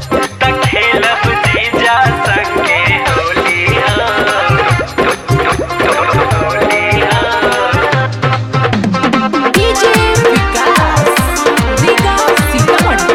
खेलब जीजा संगे होली डीजे विकास सीतामढ़ी।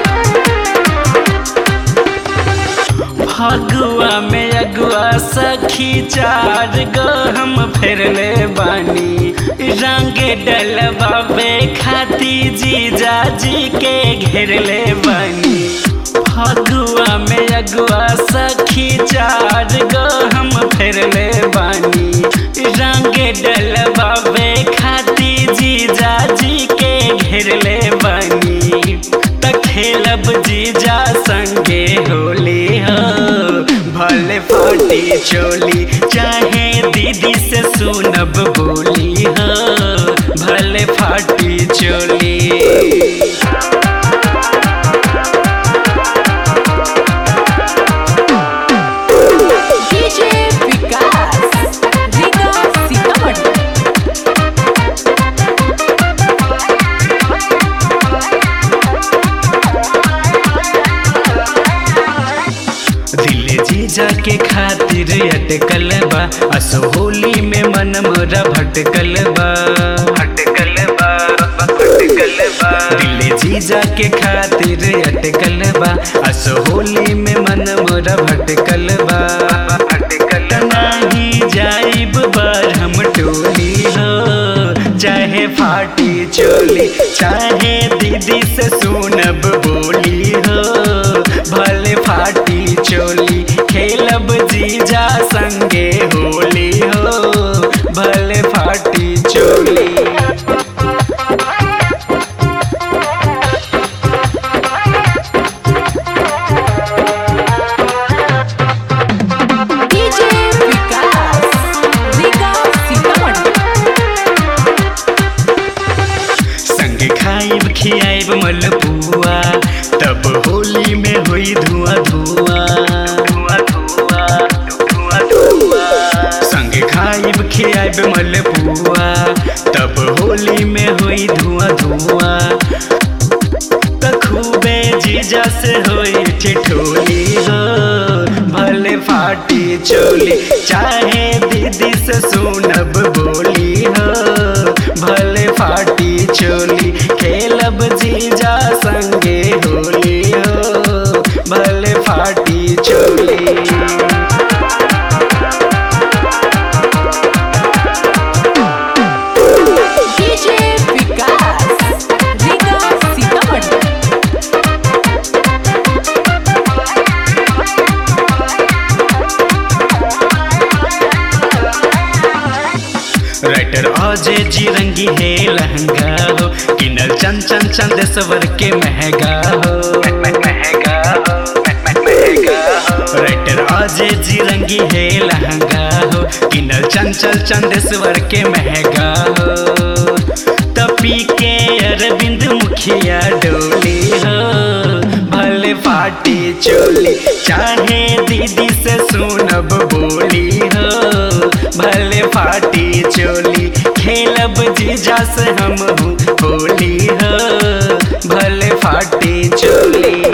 फगुआ में अगुआ सखी चार गो हम फेरले बानी रंग डलवावे खाती जीजा जी के घेरले बानी। फगुआ में अगुआ सखी चार गो हम फेरले बानी रंग डलवावे खाती जीजा जी के घेरले बानी। खेलब जीजा संगे होली हो भले फाटी चोली चाहे दीदी से सुनब बोली हो भले फाटी चोली। डीजे विकास सीतामढ़ी। दिल जीजा के खातिर अटकल बा असो होली में मन मोरा भटकल बा दिल जीजा के खातिर अटकल बा असो होली में मन मोरा भटकल बा। नहीं जाइब बार हम टोली हो चाहे फाटी चोली चाहे दीदी से सुनब बोली हो भले फाटी चोली। खेलब जीजा संगे होली हो भले फाटी चोली। डीजे विकास सीतामढ़ी। संग खाइब खियाइब मलपुआ तब होली में हुई धुआं संग खाइब खियाइब मलपुआ तब होली में हुई धुआं खूबे जीजा से होई ठिठोली हो भले फाटी चोली चाहे दीदी से सुनब बोली हो भले फाटी चोली। खेलब जीजा संगे होली हो भले फाटी चोली। डीजे विकास सीतामढ़ी। राइटर अजय जी रंगी है लहंगा हो किनल चंचन चंदेश्वर के महंगा हो राइटर अजय जी रंगी है लहंगा हो किनल चंचल चंदेश्वर के महंगा हो। तपी के अरविंद मुखिया डोली हो भले फाटी चोली चाहे दीदी से सुनब बोली हो भले फाटी चोली। खेलब जीजा से हम होली हो भले फाटी चोली।